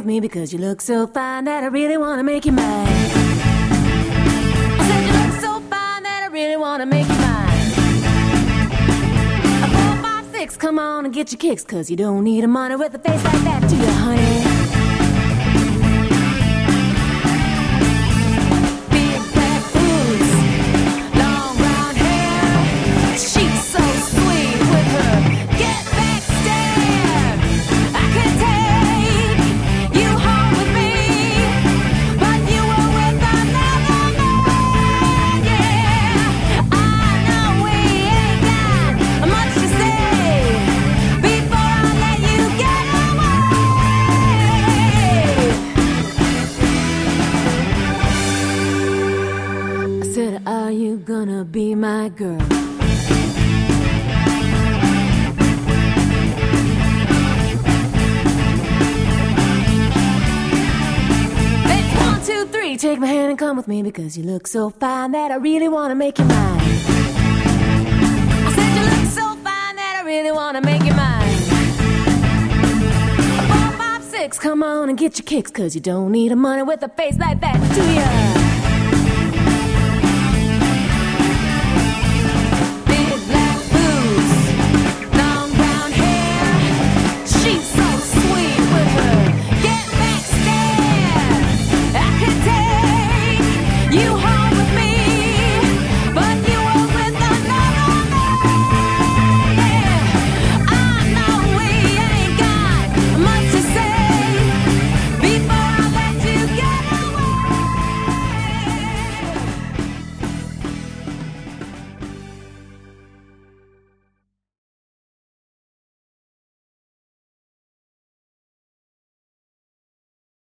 with me because you look so fine that I really want to make you mine. I said you look so fine that I really want to make you mine. 4, 5, 6, come on and get your kicks, cause you don't need a money with a face like that, do you, honey? Are you gonna be my girl? It's 1, 2, 3, take my hand and come with me because you look so fine that I really wanna make you mine. I said you look so fine that I really wanna make you mine. 4, 5, 6, come on and get your kicks, cause you don't need a money with a face like that, do ya?